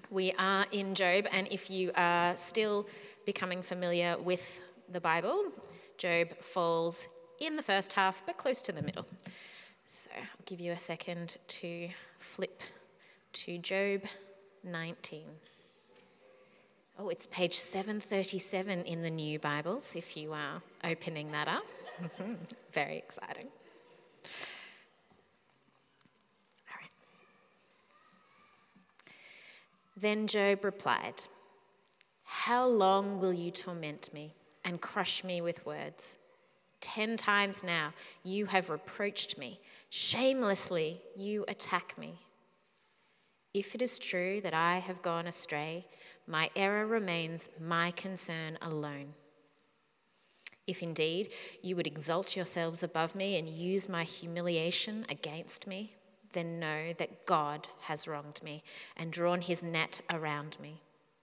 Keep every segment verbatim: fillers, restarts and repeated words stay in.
We are in Job, and if you are still becoming familiar with the Bible, Job falls in the first half, but close to the middle. So I'll give you a second to flip to Job nineteen. Oh, it's page seven thirty-seven in the new Bibles, if you are opening that up. Very exciting. All right. Then Job replied, "How long will you torment me and crush me with words? Ten times now you have reproached me. Shamelessly you attack me. If it is true that I have gone astray, my error remains my concern alone. If indeed you would exalt yourselves above me and use my humiliation against me, then know that God has wronged me and drawn his net around me.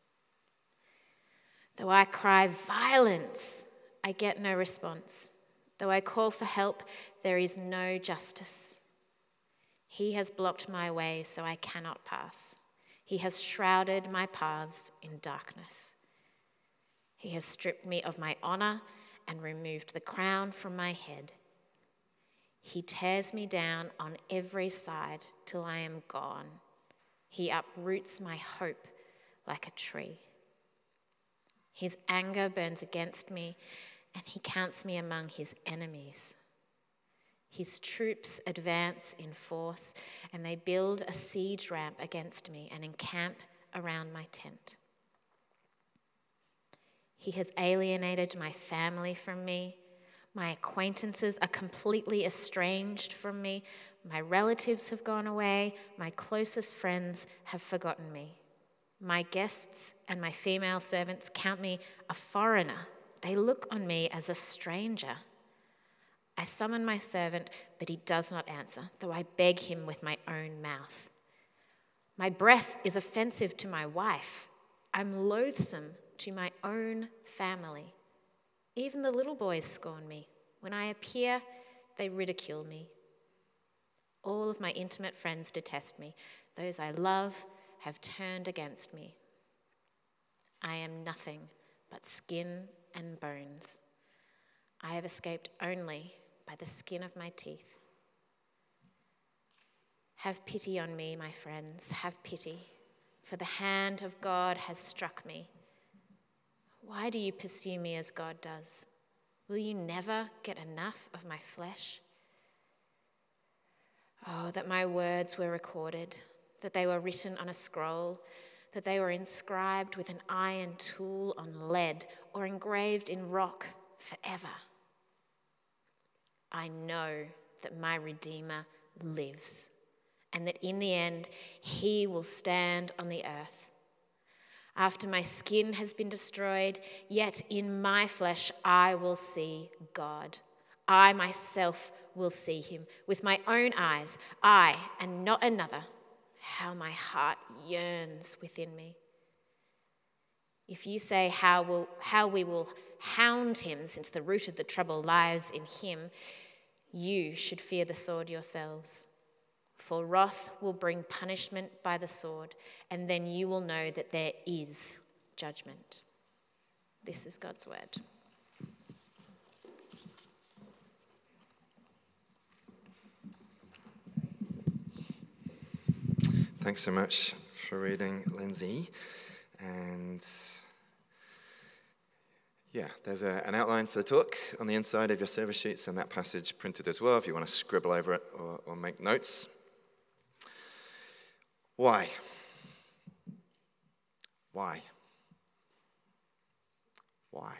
Though I cry violence, I get no response. Though I call for help, there is no justice. He has blocked my way so I cannot pass. He has shrouded my paths in darkness. He has stripped me of my honor and removed the crown from my head. He tears me down on every side till I am gone. He uproots my hope like a tree. His anger burns against me, and he counts me among his enemies. His troops advance in force, and they build a siege ramp against me and encamp around my tent. He has alienated my family from me. My acquaintances are completely estranged from me. My relatives have gone away. My closest friends have forgotten me. My guests and my female servants count me a foreigner. They look on me as a stranger. I summon my servant, but he does not answer, though I beg him with my own mouth. My breath is offensive to my wife. I'm loathsome to my own family. Even the little boys scorn me. When I appear, they ridicule me. All of my intimate friends detest me. Those I love have turned against me. I am nothing but skin and bones. I have escaped only by the skin of my teeth. Have pity on me, my friends, have pity, for the hand of God has struck me. Why do you pursue me as God does? Will you never get enough of my flesh? Oh, that my words were recorded, that they were written on a scroll, that they were inscribed with an iron tool on lead or engraved in rock forever. I know that my Redeemer lives, and that in the end he will stand on the earth. After my skin has been destroyed, yet in my flesh I will see God. I myself will see him with my own eyes, I and not another. How my heart yearns within me. If you say how, will, how we will hound him, since the root of the trouble lies in him, you should fear the sword yourselves. For wrath will bring punishment by the sword, and then you will know that there is judgment. This is God's word. Thanks so much for reading, Lindsay. And yeah, there's a, an outline for the talk on the inside of your service sheets, and that passage printed as well if you want to scribble over it or, or make notes. Why? Why? Why?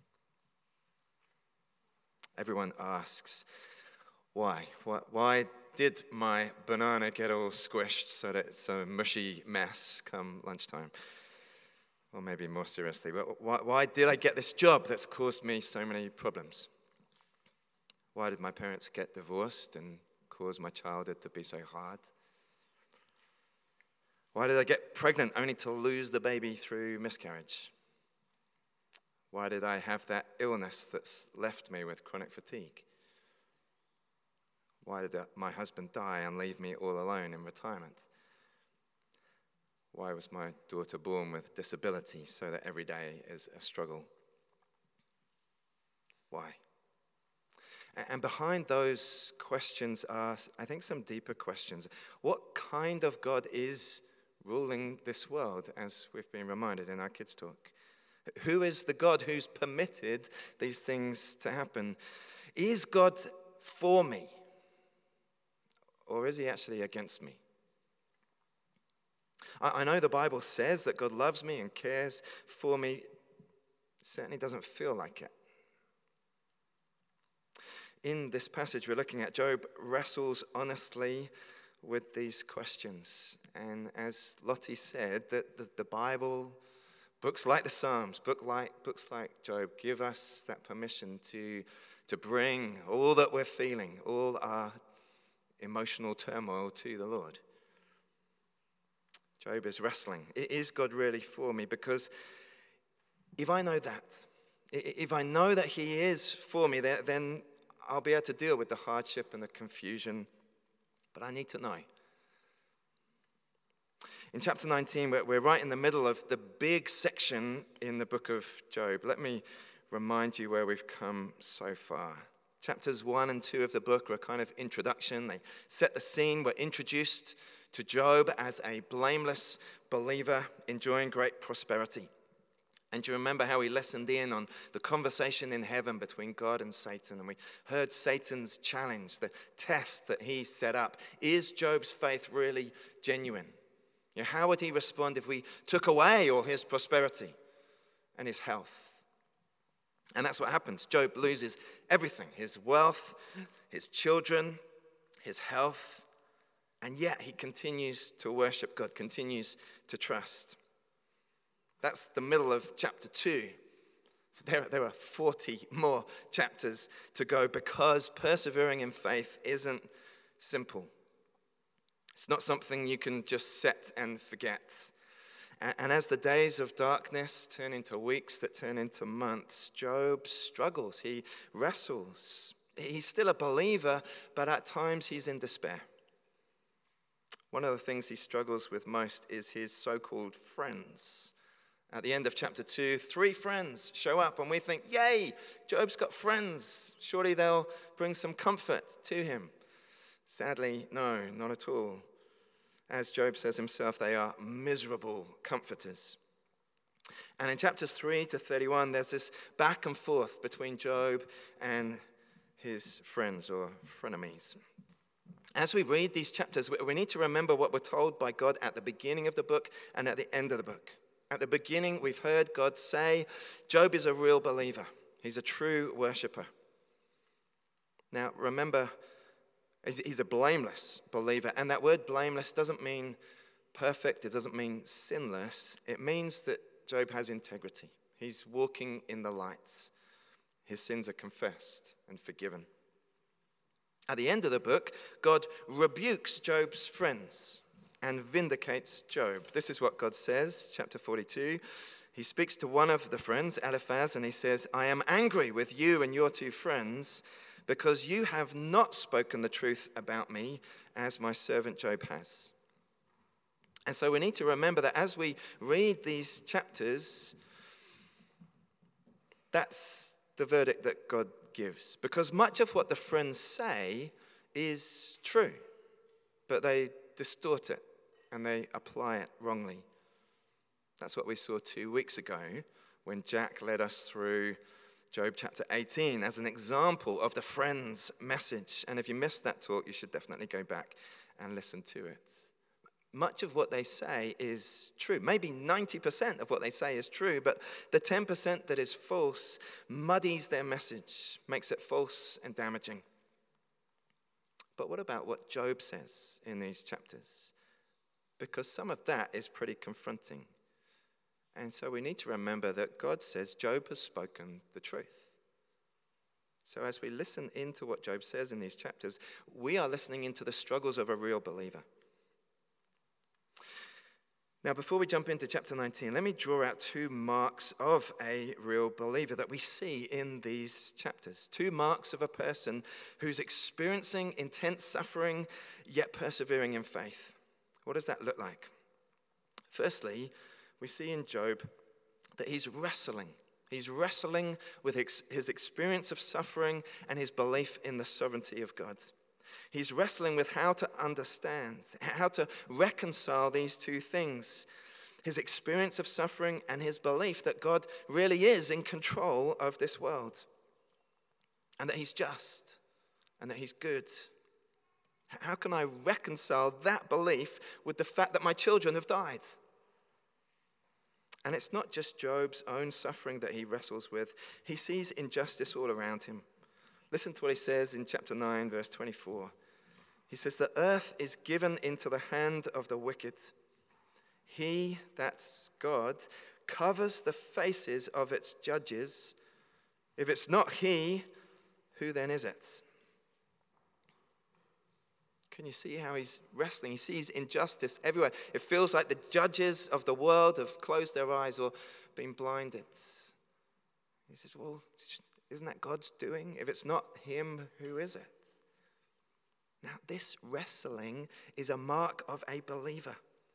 Everyone asks, why? Why, why did my banana get all squished so that it's a mushy mess come lunchtime? Or maybe more seriously, why, why did I get this job that's caused me so many problems? Why did my parents get divorced and cause my childhood to be so hard? Why did I get pregnant only to lose the baby through miscarriage? Why did I have that illness that's left me with chronic fatigue? Why did my husband die and leave me all alone in retirement? Why was my daughter born with disability so that every day is a struggle? Why? And behind those questions are, I think, some deeper questions. What kind of God is ruling this world, as we've been reminded in our kids' talk? Who is the God who's permitted these things to happen? Is God for me? Or is he actually against me? I, I know the Bible says that God loves me and cares for me. It certainly doesn't feel like it. In this passage we're looking at, Job wrestles honestly with these questions. And as Lottie said, that the, the Bible, books like the Psalms, book like, books like Job, give us that permission to, to bring all that we're feeling, all our emotional turmoil to the Lord. Job is wrestling. Is God really for me? Because if I know that, if I know that he is for me, then I'll be able to deal with the hardship and the confusion, but I need to know. In chapter nineteen, we're right in the middle of the big section in the book of Job. Let me remind you where we've come so far. Chapters one and two of the book are a kind of introduction. They set the scene. We're introduced to Job as a blameless believer enjoying great prosperity. And do you remember how we listened in on the conversation in heaven between God and Satan? And we heard Satan's challenge, the test that he set up. Is Job's faith really genuine? You know, how would he respond if we took away all his prosperity and his health? And that's what happens. Job loses everything, his wealth, his children, his health. And yet he continues to worship God, continues to trust. That's the middle of chapter two. There, there are forty more chapters to go because persevering in faith isn't simple. It's not something you can just set and forget. And, and as the days of darkness turn into weeks that turn into months, Job struggles. He wrestles. He's still a believer, but at times he's in despair. One of the things he struggles with most is his so-called friends. At the end of chapter two, three friends show up and we think, yay, Job's got friends. Surely they'll bring some comfort to him. Sadly, no, not at all. As Job says himself, they are miserable comforters. And in chapters three to thirty-one, there's this back and forth between Job and his friends or frenemies. As we read these chapters, we need to remember what we're told by God at the beginning of the book and at the end of the book. At the beginning, we've heard God say, Job is a real believer. He's a true worshiper. Now, remember, he's a blameless believer. And that word blameless doesn't mean perfect. It doesn't mean sinless. It means that Job has integrity. He's walking in the light. His sins are confessed and forgiven. At the end of the book, God rebukes Job's friends and vindicates Job. This is what God says, chapter forty-two. He speaks to one of the friends, Eliphaz, and he says, I am angry with you and your two friends because you have not spoken the truth about me as my servant Job has. And so we need to remember that as we read these chapters, that's the verdict that God gives. Because much of what the friends say is true, but they distort it and they apply it wrongly. That's what we saw two weeks ago when Jack led us through Job chapter eighteen as an example of the friends' message. And if you missed that talk, you should definitely go back and listen to it. Much of what they say is true. Maybe ninety percent of what they say is true, but the ten percent that is false muddies their message, makes it false and damaging. But what about what Job says in these chapters? Because some of that is pretty confronting. And so we need to remember that God says Job has spoken the truth. So as we listen into what Job says in these chapters, we are listening into the struggles of a real believer. Now, before we jump into chapter nineteen, let me draw out two marks of a real believer that we see in these chapters. Two marks of a person who's experiencing intense suffering, yet persevering in faith. What does that look like? Firstly, we see in Job that he's wrestling. He's wrestling with his experience of suffering and his belief in the sovereignty of God. He's wrestling with how to understand, how to reconcile these two things. His experience of suffering and his belief that God really is in control of this world. And that he's just. And that he's good. How can I reconcile that belief with the fact that my children have died? And it's not just Job's own suffering that he wrestles with. He sees injustice all around him. Listen to what he says in chapter nine, verse twenty-four. He says, the earth is given into the hand of the wicked. He, that's God, covers the faces of its judges. If it's not he, who then is it? Can you see how he's wrestling? He sees injustice everywhere. It feels like the judges of the world have closed their eyes or been blinded. He says, well, isn't that God's doing? If it's not him, who is it? Now, this wrestling is a mark of a believer.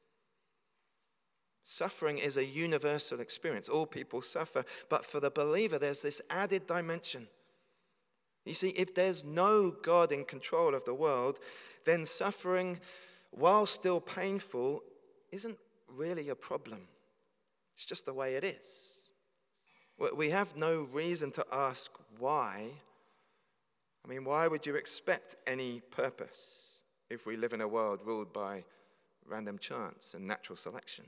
Suffering is a universal experience. All people suffer. But for the believer, there's this added dimension. You see, if there's no God in control of the world, then suffering, while still painful, isn't really a problem. It's just the way it is. We have no reason to ask why. I mean, why would you expect any purpose if we live in a world ruled by random chance and natural selection?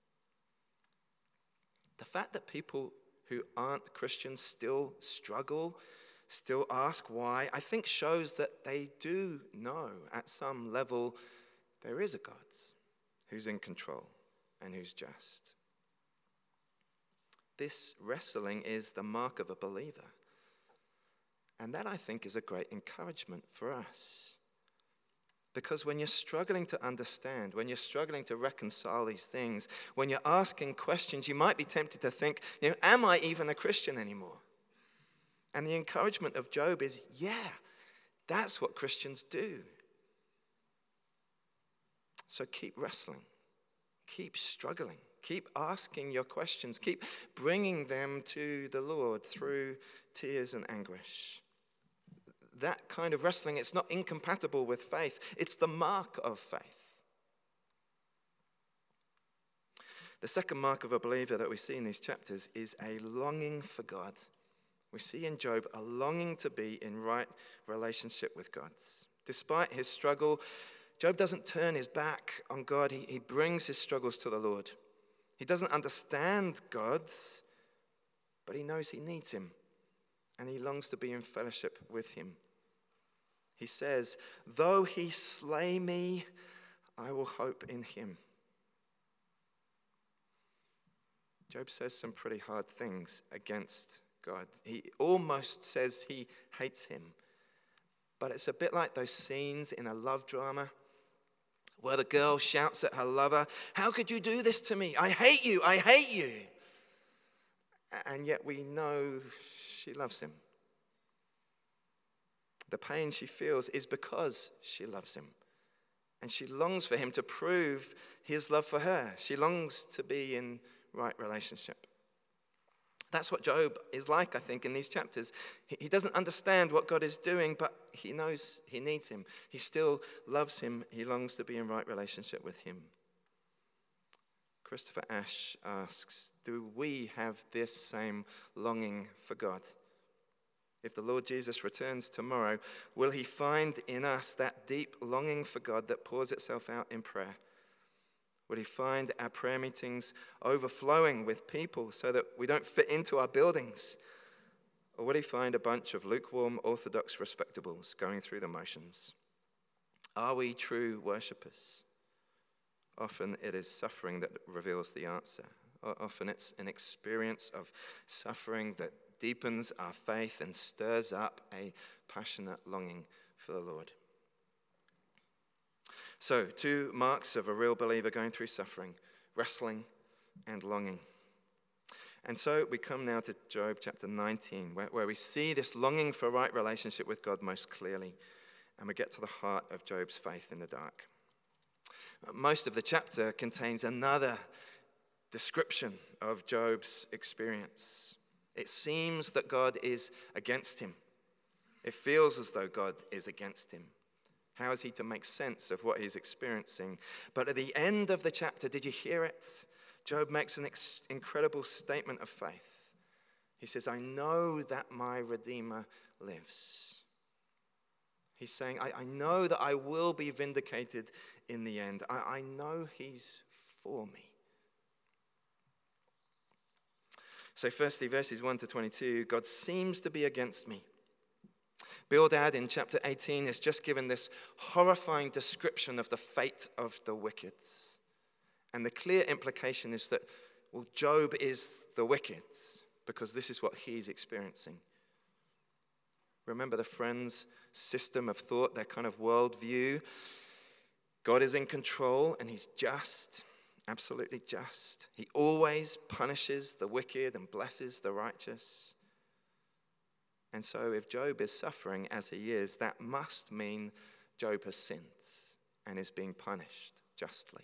The fact that people who aren't Christians still struggle, still ask why, I think shows that they do know at some level there is a God who's in control and who's just. This wrestling is the mark of a believer. And that, I think, is a great encouragement for us. Because when you're struggling to understand, when you're struggling to reconcile these things, when you're asking questions, you might be tempted to think, you know, am I even a Christian anymore? And the encouragement of Job is, yeah, that's what Christians do. So keep wrestling. Keep struggling. Keep asking your questions. Keep bringing them to the Lord through tears and anguish. That kind of wrestling, it's not incompatible with faith. It's the mark of faith. The second mark of a believer that we see in these chapters is a longing for God. We see in Job a longing to be in right relationship with God. Despite his struggle, Job doesn't turn his back on God. He, he brings his struggles to the Lord. He doesn't understand God, but he knows he needs him, and he longs to be in fellowship with him. He says, though he slay me, I will hope in him. Job says some pretty hard things against God. He almost says he hates him. But it's a bit like those scenes in a love drama where the girl shouts at her lover, how could you do this to me? I hate you, I hate you. And yet we know she loves him. The pain she feels is because she loves him. And she longs for him to prove his love for her. She longs to be in right relationship. That's what Job is like, I think, in these chapters. He doesn't understand what God is doing, but he knows he needs him. He still loves him. He longs to be in right relationship with him. Christopher Ash asks, do we have this same longing for God? If the Lord Jesus returns tomorrow, will he find in us that deep longing for God that pours itself out in prayer? Will he find our prayer meetings overflowing with people so that we don't fit into our buildings? Or will he find a bunch of lukewarm, orthodox respectables going through the motions? Are we true worshippers? Often it is suffering that reveals the answer. Often it's an experience of suffering that deepens our faith and stirs up a passionate longing for the Lord. So, two marks of a real believer going through suffering, wrestling and longing. And so we come now to Job chapter nineteen, where, where we see this longing for right relationship with God most clearly, and we get to the heart of Job's faith in the dark. Most of the chapter contains another description of Job's experience. It seems that God is against him. It feels as though God is against him. How is he to make sense of what he's experiencing? But at the end of the chapter, did you hear it? Job makes an ex- incredible statement of faith. He says, I know that my Redeemer lives. He's saying, I, I know that I will be vindicated in the end. I, I know he's for me. So firstly, verses one to twenty-two, God seems to be against me. Bildad in chapter eighteen has just given this horrifying description of the fate of the wicked. And the clear implication is that, well, Job is the wicked because this is what he's experiencing. Remember the friend's system of thought, their kind of worldview. God is in control and he's just, absolutely just. He always punishes the wicked and blesses the righteous. And so if Job is suffering as he is, that must mean Job has sinned and is being punished justly.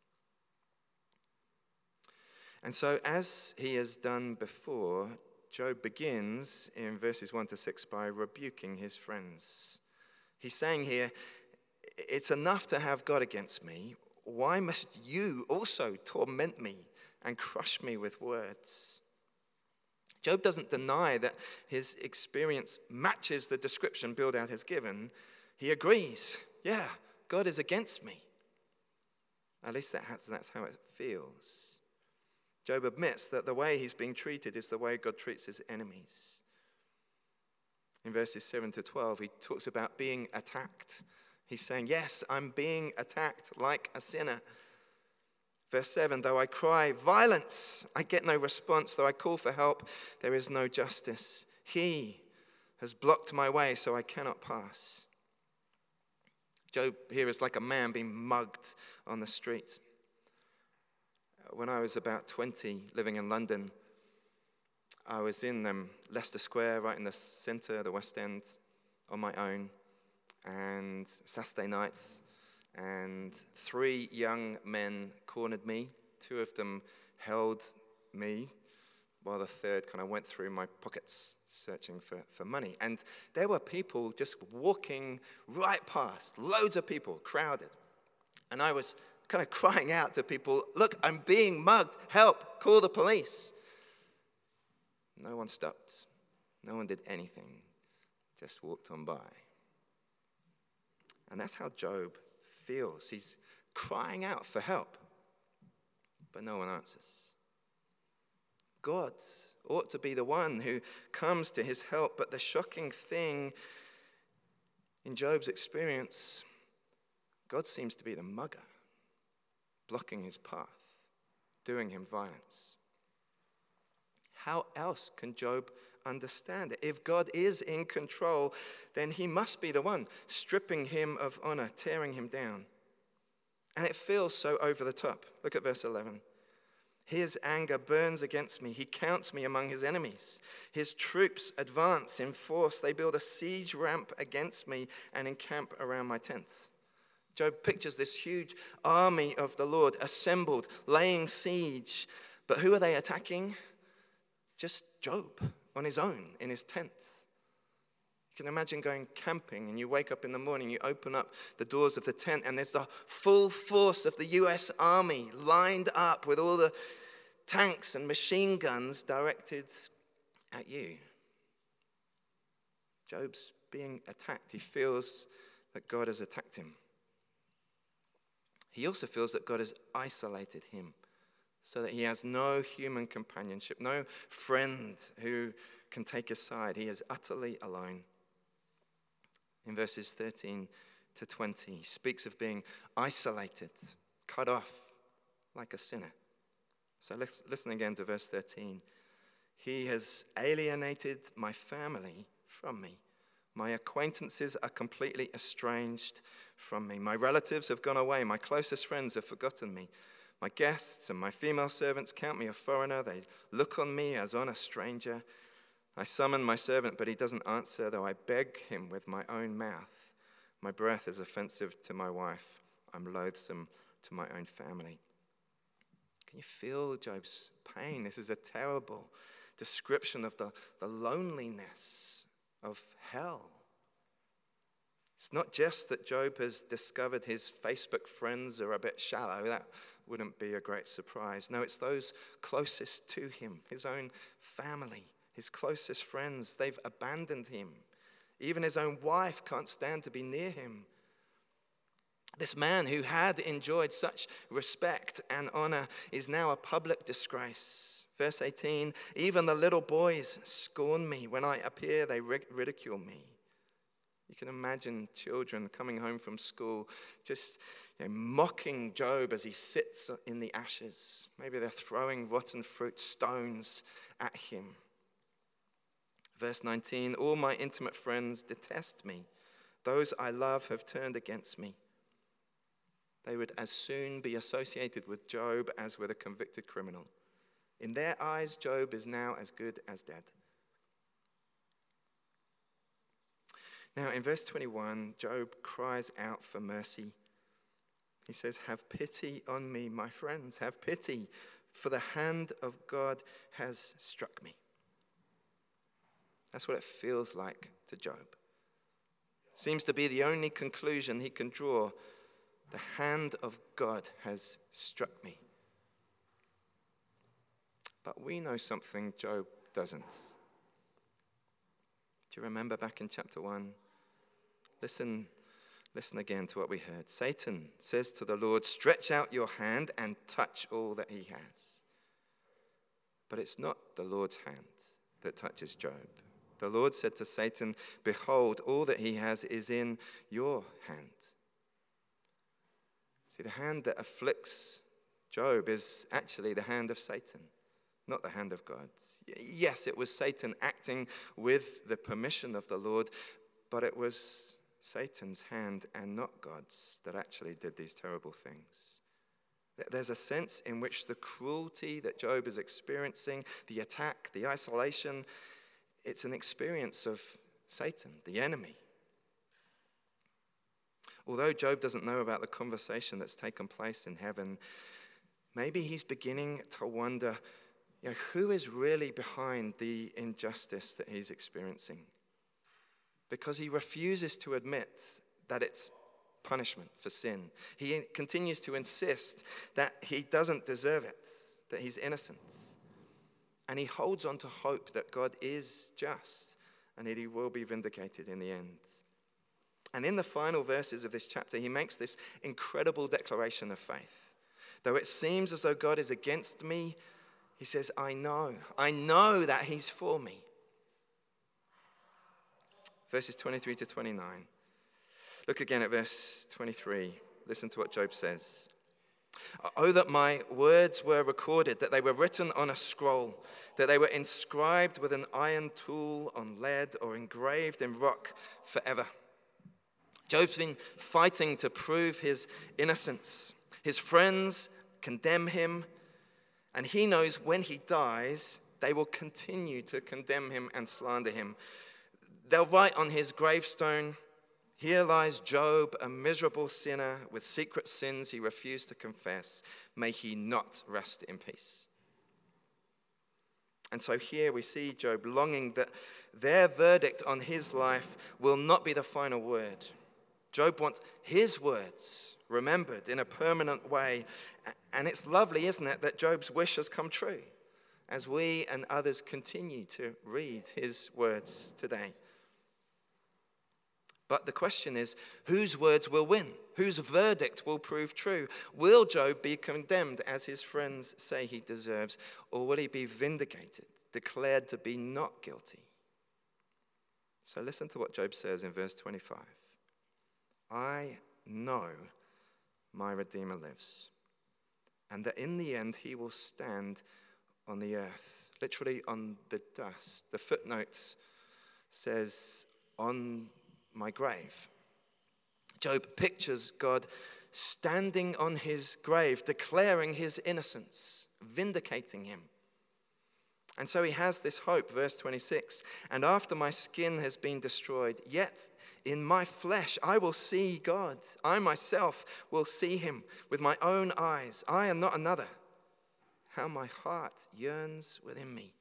And so as he has done before, Job begins in verses one to six by rebuking his friends. He's saying here, it's enough to have God against me. Why must you also torment me and crush me with words? Job doesn't deny that his experience matches the description Bildad has given. He agrees, yeah, God is against me. At least that has, that's how it feels. Job admits that the way he's being treated is the way God treats his enemies. In verses seven to twelve, he talks about being attacked. He's saying, yes, I'm being attacked like a sinner. Verse seven, though I cry violence, I get no response. Though I call for help, there is no justice. He has blocked my way so I cannot pass. Job here is like a man being mugged on the street. When I was about twenty, living in London, I was in um, Leicester Square, right in the centre, the West End, on my own, and Saturday nights, and three young men cornered me. Two of them held me, while the third kind of went through my pockets searching for, for money. And there were people just walking right past, loads of people, crowded. And I was kind of crying out to people, look, I'm being mugged, help, call the police. No one stopped. No one did anything, just walked on by. And that's how Job feels. He's crying out for help, but no one answers. God ought to be the one who comes to his help, but the shocking thing in Job's experience, God seems to be the mugger, blocking his path, doing him violence. How else can Job understand it? If God is in control, then he must be the one stripping him of honor, tearing him down. And it feels so over the top. Look at verse eleven. His anger burns against me. He counts me among his enemies. His troops advance in force. They build a siege ramp against me and encamp around my tents. Job pictures this huge army of the Lord assembled, laying siege. But who are they attacking? Just Job on his own in his tent. You can imagine going camping and you wake up in the morning, you open up the doors of the tent and there's the full force of the U S Army lined up with all the tanks and machine guns directed at you. Job's being attacked. He feels that God has attacked him. He also feels that God has isolated him so that he has no human companionship, no friend who can take his side. He is utterly alone. In verses thirteen to twenty, he speaks of being isolated, cut off like a sinner. So let's listen again to verse thirteen. He has alienated my family from me. My acquaintances are completely estranged from me. My relatives have gone away. My closest friends have forgotten me. My guests and my female servants count me a foreigner. They look on me as on a stranger. I summon my servant, but he doesn't answer, though I beg him with my own mouth. My breath is offensive to my wife. I'm loathsome to my own family. Can you feel Job's pain? This is a terrible description of the, the loneliness of hell. It's not just that Job has discovered his Facebook friends are a bit shallow. That wouldn't be a great surprise. No, it's those closest to him, his own family, his closest friends. They've abandoned him. Even his own wife can't stand to be near him. This man who had enjoyed such respect and honor is now a public disgrace. Verse eighteen, even the little boys scorn me. When I appear, they ridicule me. You can imagine children coming home from school just you know, mocking Job as he sits in the ashes. Maybe they're throwing rotten fruit stones at him. Verse nineteen, all my intimate friends detest me. Those I love have turned against me. They would as soon be associated with Job as with a convicted criminal. In their eyes, Job is now as good as dead. Now, in verse twenty-one, Job cries out for mercy. He says, have pity on me, my friends. Have pity, for the hand of God has struck me. That's what it feels like to Job. Seems to be the only conclusion he can draw. The hand of God has struck me. But we know something Job doesn't. Do you remember back in chapter one? Listen, listen again to what we heard. Satan says to the Lord, stretch out your hand and touch all that he has. But it's not the Lord's hand that touches Job. The Lord said to Satan, behold, all that he has is in your hand. See, the hand that afflicts Job is actually the hand of Satan, not the hand of God. Yes, it was Satan acting with the permission of the Lord, but it was Satan's hand and not God's that actually did these terrible things. There's a sense in which the cruelty that Job is experiencing, the attack, the isolation, it's an experience of Satan, the enemy. Although Job doesn't know about the conversation that's taken place in heaven, maybe he's beginning to wonder, you know, who is really behind the injustice that he's experiencing? Because he refuses to admit that it's punishment for sin. He continues to insist that he doesn't deserve it, that he's innocent. And he holds on to hope that God is just and that he will be vindicated in the end. And in the final verses of this chapter, he makes this incredible declaration of faith. Though it seems as though God is against me, he says, I know, I know that he's for me. Verses twenty-three to twenty-nine. Look again at verse twenty-three. Listen to what Job says. Oh, that my words were recorded, that they were written on a scroll, that they were inscribed with an iron tool on lead or engraved in rock forever. Job's been fighting to prove his innocence. His friends condemn him, and he knows when he dies, they will continue to condemn him and slander him. They'll write on his gravestone, here lies Job, a miserable sinner with secret sins he refused to confess. May he not rest in peace. And so here we see Job longing that their verdict on his life will not be the final word. Job wants his words remembered in a permanent way. And it's lovely, isn't it, that Job's wish has come true as we and others continue to read his words today. But the question is, whose words will win? Whose verdict will prove true? Will Job be condemned as his friends say he deserves, or will he be vindicated, declared to be not guilty? So listen to what Job says in verse twenty-five. I know my Redeemer lives, and that in the end he will stand on the earth, literally on the dust. The footnote says, on my grave. Job pictures God standing on his grave, declaring his innocence, vindicating him. And so he has this hope, verse twenty-six. And after my skin has been destroyed, yet in my flesh I will see God. I myself will see him with my own eyes. I and not another. How my heart yearns within me.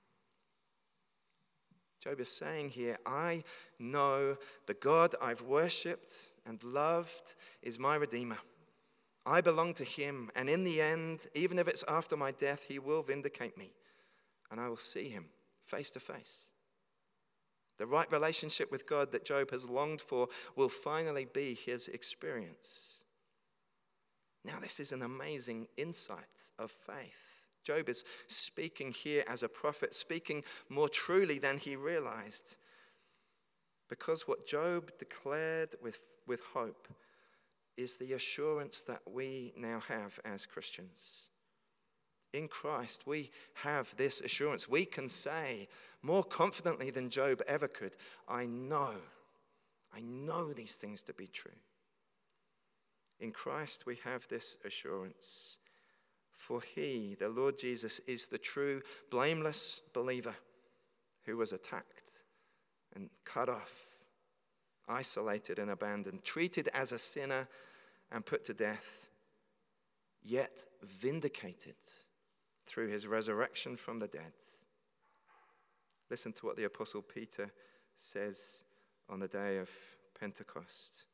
Job is saying here, I know the God I've worshipped and loved is my Redeemer. I belong to him, and in the end, even if it's after my death, he will vindicate me, and I will see him face to face. The right relationship with God that Job has longed for will finally be his experience. Now, this is an amazing insight of faith. Job is speaking here as a prophet, speaking more truly than he realized. Because what Job declared with, with hope is the assurance that we now have as Christians. In Christ, we have this assurance. We can say more confidently than Job ever could, I know, I know these things to be true. In Christ, we have this assurance. For he, the Lord Jesus, is the true, blameless believer who was attacked and cut off, isolated and abandoned, treated as a sinner and put to death, yet vindicated through his resurrection from the dead. Listen to what the Apostle Peter says on the day of Pentecost.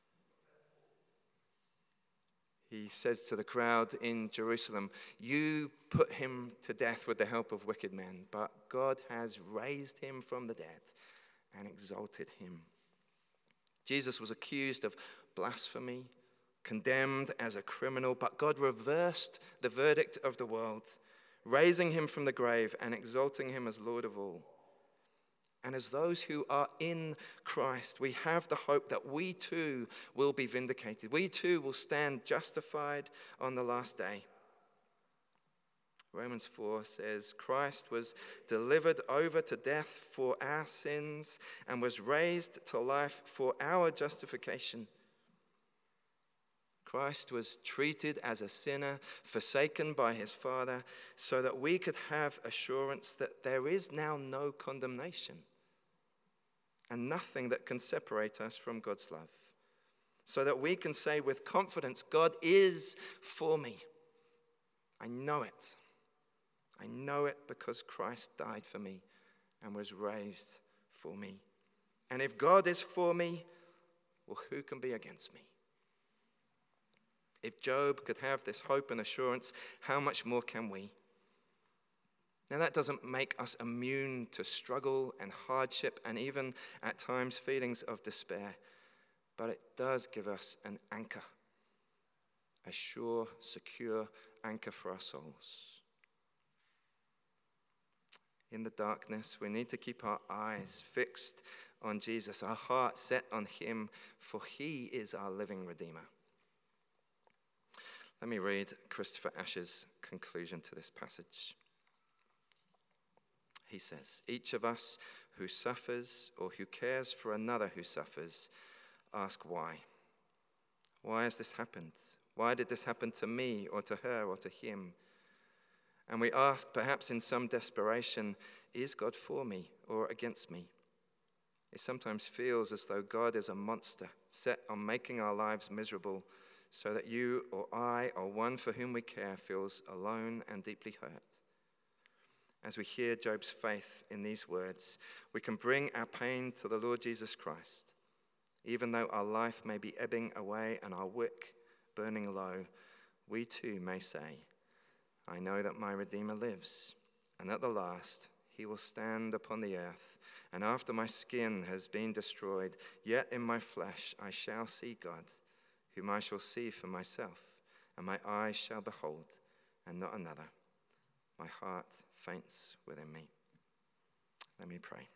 He says to the crowd in Jerusalem, you put him to death with the help of wicked men, but God has raised him from the dead and exalted him. Jesus was accused of blasphemy, condemned as a criminal, but God reversed the verdict of the world, raising him from the grave and exalting him as Lord of all. And as those who are in Christ, we have the hope that we too will be vindicated. We too will stand justified on the last day. Romans four says, Christ was delivered over to death for our sins and was raised to life for our justification. Christ was treated as a sinner, forsaken by his Father, so that we could have assurance that there is now no condemnation and nothing that can separate us from God's love. So that we can say with confidence, God is for me. I know it. I know it because Christ died for me and was raised for me. And if God is for me, well, who can be against me? If Job could have this hope and assurance, how much more can we? Now, that doesn't make us immune to struggle and hardship and even at times feelings of despair, but it does give us an anchor, a sure, secure anchor for our souls. In the darkness, we need to keep our eyes fixed on Jesus, our heart set on him, for he is our living Redeemer. Let me read Christopher Ashe's conclusion to this passage. He says, each of us who suffers or who cares for another who suffers, ask why. Why has this happened? Why did this happen to me or to her or to him? And we ask, perhaps in some desperation, is God for me or against me? It sometimes feels as though God is a monster set on making our lives miserable, so that you or I or one for whom we care feels alone and deeply hurt. As we hear Job's faith in these words, we can bring our pain to the Lord Jesus Christ. Even though our life may be ebbing away and our wick burning low, we too may say, I know that my Redeemer lives, and at the last he will stand upon the earth, and after my skin has been destroyed, yet in my flesh I shall see God, whom I shall see for myself, and my eyes shall behold, and not another. My heart faints within me. Let me pray.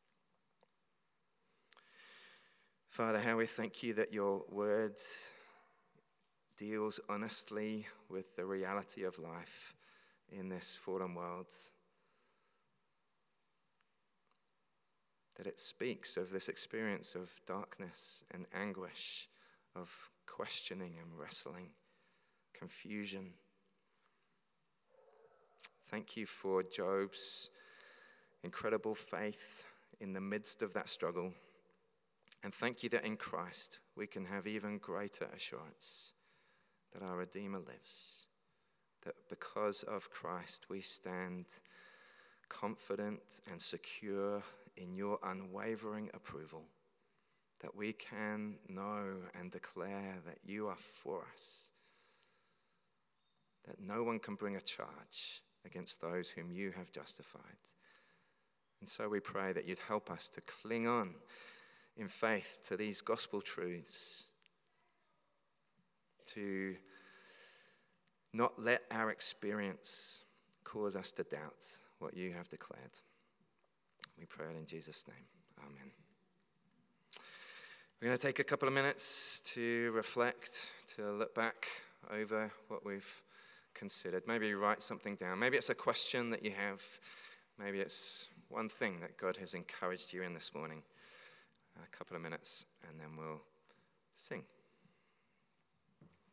Father, how we thank you that your word deals honestly with the reality of life in this fallen world. That it speaks of this experience of darkness and anguish, of questioning and wrestling, confusion. Thank you for Job's incredible faith in the midst of that struggle. And thank you that in Christ we can have even greater assurance that our Redeemer lives. That because of Christ we stand confident and secure in your unwavering approval. That we can know and declare that you are for us. That no one can bring a charge against those whom you have justified. And so we pray that you'd help us to cling on in faith to these gospel truths, to not let our experience cause us to doubt what you have declared. We pray it in Jesus' name. Amen. We're going to take a couple of minutes to reflect, to look back over what we've considered. Maybe write something down. Maybe it's a question that you have. Maybe it's one thing that God has encouraged you in this morning. A couple of minutes, and then we'll sing.